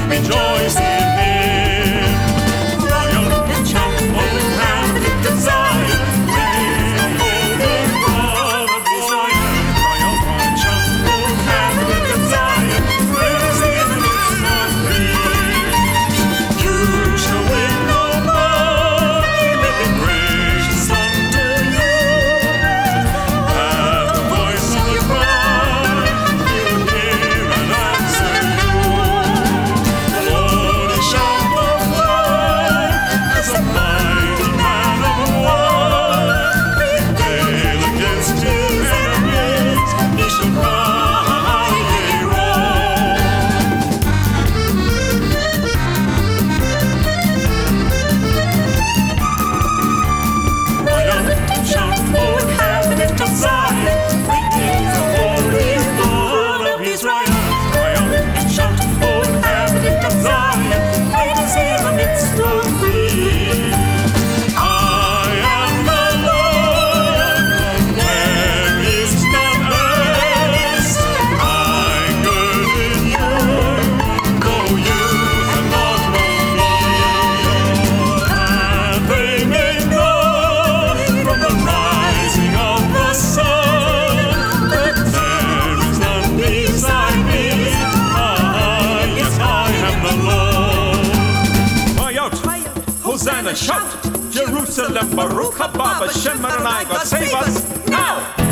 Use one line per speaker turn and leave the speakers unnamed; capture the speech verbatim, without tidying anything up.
rejoice in Him. Triumph and shout, oh, have victor Zion, praise the Holy God of Israel. Triumph and shout, oh, have victor Zion, praise in the midst of grief. You shall win no more, He may be gracious unto you. At the voice of the cry, He will hear and answer you. The Lord is sharp of word, as a mighty man of war. Prevail against His enemies, He shall cry hero. Triumph and shout, oh, have victor Zion, praise the Holy God of Israel. Triumph and shout, oh, have victor Zion, praise in the midst of grief. I am the Lord, there is none else. I gird in you, though you have not known me. And they may know from the rising of the sun that there is none beside me. Ah, yes, I am the Lord. Cry out, Hosanna, shout, Jerusalem, Baruch haba, Hashem Adonai, God save us now.